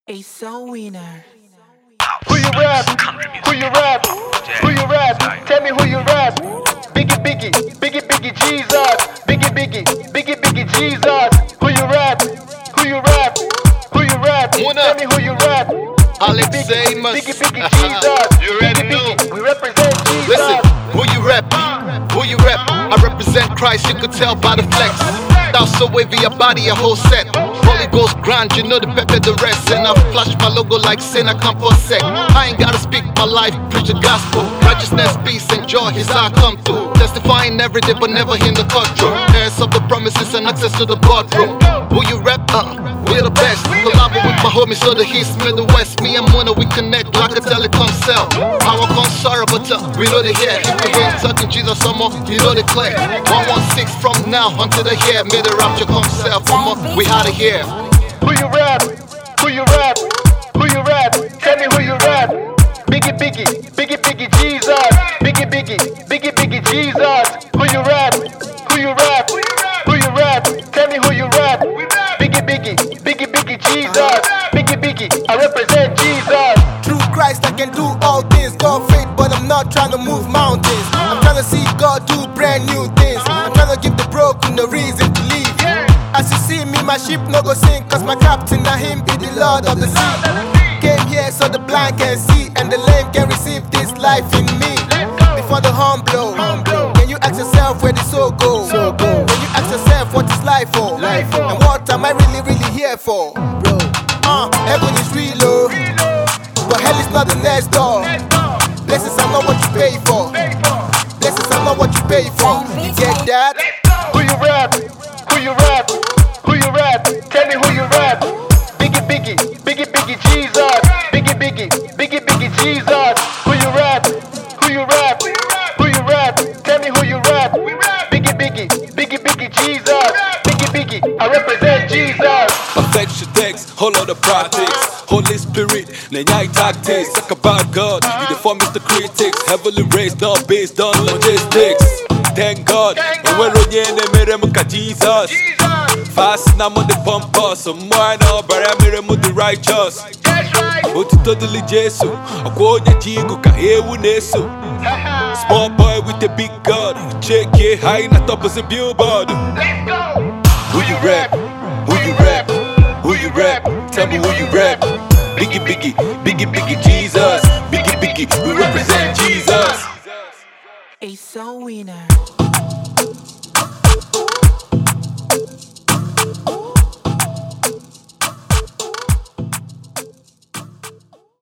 A soul winner. Who you rap? Who you rap? Who you rap? Tell me who you rap. Biggie, Biggie, Biggie, Biggie, Jesus. Biggie, Biggie, Biggie, Biggie, Jesus. Who you rap? Who you rap? Who you rap? Tell me who you rap. Alex Biggie, Amos. Biggie, Biggie, Jesus. You already know. We represent Jesus. Listen, who you rap? Who you rap? I represent Christ, you could tell by the flex. Thou so wavy, your body, a whole set. Holy Ghost grind, you know the pepper, the rest. And I flash my logo like sin, I come for a sec. I ain't gotta speak my life, preach the gospel. Righteousness, peace, and joy, is how I come through. Testifying every day, but never in the cutthroat. Heirs of the promises and access to the boardroom. Who you rap? We're the best. Collabo with my homies, so the east, middle, west. Me and Mona, we connect like a telecom cell. Our come sorry, but we know they hear. If we ain't talking Jesus, someone, you know they click. 116 from now until the hair. May the rapture come self, we out of here. Who you rap? Who you rap? Who you rap? Tell me who you rap. Biggie, Biggie, Biggie, Biggie, Jesus. Biggie, Biggie, Biggie, Biggie, Jesus. Who you rap? Who you rap? Who you rap? Tell me who you rap. Biggie, Biggie, Biggie, Biggie, Jesus. Biggie, Biggie, I represent Jesus. Through Christ I can do all things. God faith, but I'm not trying to move mountains. I'm trying to see God do brand new things. I'm trying to give the broken a reason to live. As you see me, my ship no go sink, cause my captain na him be the Lord of the sea. Came here so the blind can see and the lame can receive this life in me. Before the horn blow, can you ask yourself where the soul go? Can you ask yourself what is life for? And what am I really here for? Heaven is real, oh, but hell is not the next door. Blessings are not what you pay for. Blessings are not what you pay for. You get that? Who you rap? Who you rap? Who you rap? Tell me who you rap. Biggie, Biggie, Biggie, Biggie, Jesus. Biggie, Biggie, Biggie, Biggie, Jesus. Who you rap? Who you rap? Who you rap? Tell me who you rap. Biggie, Biggie, Biggie, Biggie, Jesus. Biggie, Biggie, I represent Jesus. Affection text, whole lot of practice. Holy Spirit, Nenyai tactics. Talk about God, you the form the critics. Heavily raised, not based on logistics. Thank God, and we're on the Jesus. Fast now on the pump us, so more now, but I'm the righteous. But to totally Jesus, I quote the Jigo, Kahewu Nesu. Small boy with a big God, check it high, not top as a billboard. Who you rap? Who you rap? Who you rap? Tell me who you rap. Biggie, Biggie, Biggie, Biggie, Jesus. Biggie, Biggie, we represent Jesus. A soul winner.